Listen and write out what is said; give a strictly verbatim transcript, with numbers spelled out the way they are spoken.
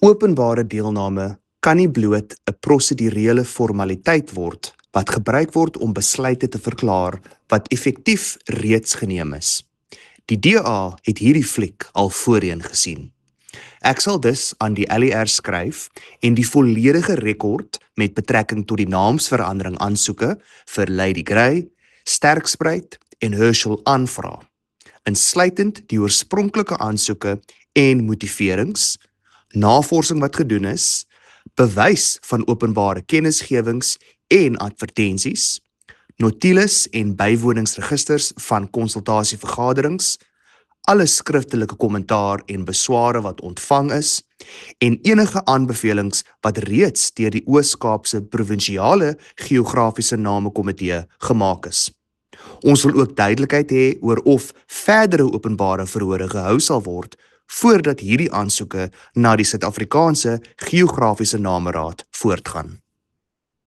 Openbare deelname kan nie bloot 'n prosedurele formaliteit word wat gebruik word om besluite te verklaar wat effektief reeds geneem is. Die D A het hierdie fliek al voorheen gesien. Ek sal dus aan die L E R skryf en die volledige rekord met betrekking tot die naamsverandering aansoeke vir Lady Grey, Sterkspruit en Herschel aanvra, insluitend die oorspronklike aansoeke en motiverings, navorsing wat gedoen is, bewys van openbare kennisgewings en advertensies, notules en bywoningsregisters van konsultasievergaderings, alle skriftelike kommentaar en besware wat ontvang is, en enige aanbevelings wat reeds deur die Oos-Kaapse Provinsiale Geografiese Namekomitee gemaak is. Ons wil ook duidelikheid hê oor of verdere openbare verhore gehou sal word voordat hierdie aansoeke na die Suid-Afrikaanse Geografiese Nameraad voortgaan.